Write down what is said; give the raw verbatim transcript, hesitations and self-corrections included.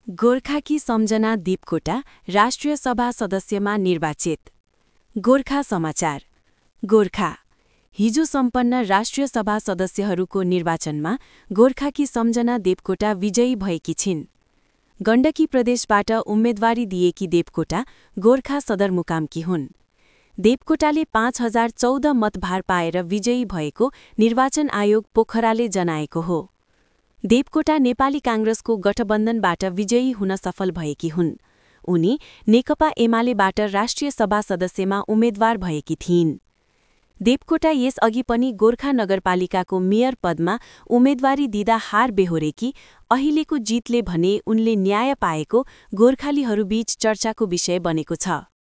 गोर्खाकी सम्झना देवकोटा राष्ट्रिय सभा सदस्यमा निर्वाचित। गोर्खा समाचार। गोर्खा हिजो सम्पन्न राष्ट्रिय सभा सदस्यहरूको निर्वाचनमा गोर्खाकी सम्झना देवकोटा विजयी भएकी छिन्। गण्डकी प्रदेशबाट उम्मेदवारी दिएकी देवकोटा गोर्खा सदरमुकामकी हुन्। देवकोटाले पाँच हजार चौध मतभार पाएर विजयी भएको निर्वाचन आयोग पोखराले जनाएको हो। देवकोटा नेपाली कांग्रेसको गठबन्धनबाट विजयी हुन सफल भएकी हुन्। उनी नेकपा एमालेबाट राष्ट्रिय सभा सदस्यमा उम्मेद्वार भएकी थिइन्। देवकोटा यसअघि पनि गोर्खा नगरपालिकाको मेयर पदमा उम्मेदवारी दिँदा हार बेहोरेकी, अहिलेको जितले भने उनले न्याय पाएको गोर्खालीहरूबीच चर्चाको विषय बनेको छ।